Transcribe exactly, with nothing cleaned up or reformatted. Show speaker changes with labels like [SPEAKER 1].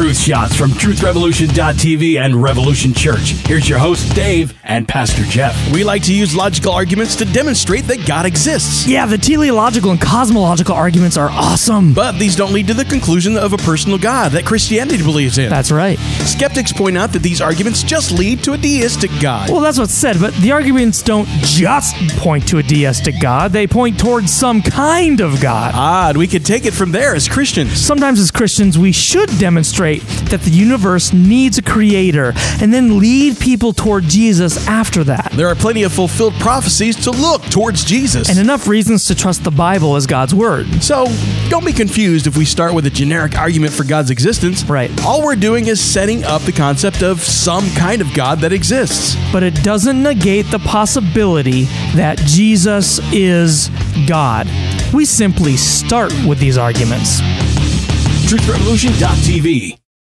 [SPEAKER 1] Truth Shots from truth revolution dot t v and Revolution Church. Here's your host, Dave, and Pastor Jeff.
[SPEAKER 2] We like to use logical arguments to demonstrate that God exists.
[SPEAKER 3] Yeah, the teleological and cosmological arguments are awesome.
[SPEAKER 2] But these don't lead to the conclusion of a personal God that Christianity believes in.
[SPEAKER 3] That's right.
[SPEAKER 2] Skeptics point out that these arguments just lead to a deistic God.
[SPEAKER 3] Well, that's what's said, but the arguments don't just point to a deistic God. They point towards some kind of God.
[SPEAKER 2] Odd, we could take it from there as Christians.
[SPEAKER 3] Sometimes as Christians, we should demonstrate that the universe needs a creator and then lead people toward Jesus after that.
[SPEAKER 2] There are plenty of fulfilled prophecies to look towards Jesus.
[SPEAKER 3] And enough reasons to trust the Bible as God's word.
[SPEAKER 2] So, don't be confused if we start with a generic argument for God's existence.
[SPEAKER 3] Right.
[SPEAKER 2] All we're doing is setting up the concept of some kind of God that exists.
[SPEAKER 3] But it doesn't negate the possibility that Jesus is God. We simply start with these arguments.
[SPEAKER 1] truth revolution dot t v